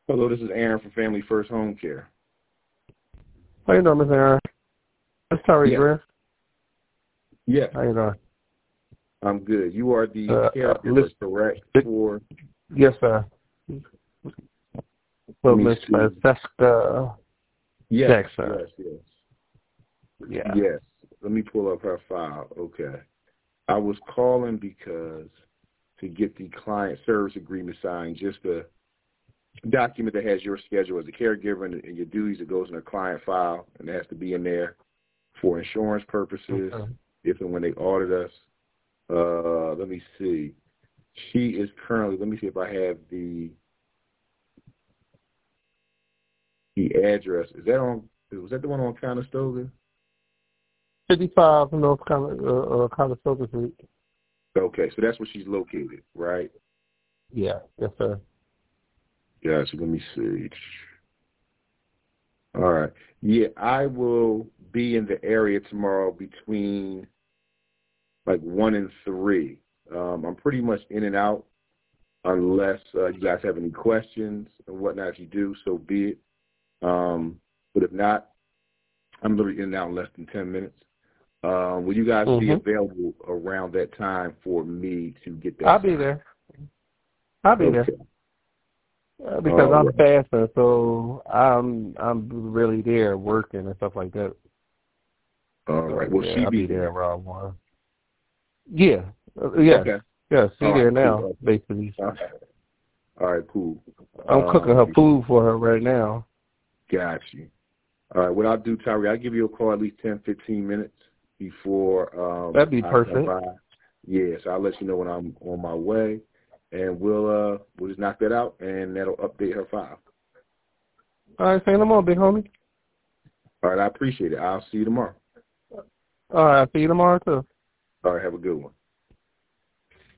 Hello, this is Aaron from Family First Home Care. How you doing, Miss Aaron? It's Terry Griff. Yes. How you doing? I'm good. You are the caregiver, correct? For yes, sir. So Miss Francesca Jackson. Yes. Let me pull up her file. Okay. I was calling because to get the client service agreement signed, just a document that has your schedule as a caregiver and your duties that goes in a client file, and it has to be in there for insurance purposes, if and when they audit us. Let me see. She is currently, let me see if I have the address. Is that on, was that the one on Conestoga? 55 North Conestoga Street. Okay, so that's where she's located, right? Yeah, yes, sir. Gotcha. Let me see. All right. Yeah, I will be in the area tomorrow between like 1 and 3. I'm pretty much in and out unless you guys have any questions and whatnot. If you do, so be it. But if not, I'm literally in and out in less than 10 minutes. Will you guys be available around that time for me to get that? I'll be there. I'll be there. Because I'm fasting, so I'm really there working and stuff like that. All right. Will she I'll be there around 1? Yeah. Yeah. Okay. Yeah, she's there now, basically. Okay. All right, cool. I'm cooking her food for her right now. Got you. All right, what I'll do, Tyree, I'll give you a call at least 10, 15 minutes before that'd be perfect. Yes, I'll let you know when I'm on my way, and we'll just knock that out, and that'll update her file. All right, say no more, big homie. All right, I appreciate it. I'll see you tomorrow. All right, I'll see you tomorrow, too. All right, have a good one.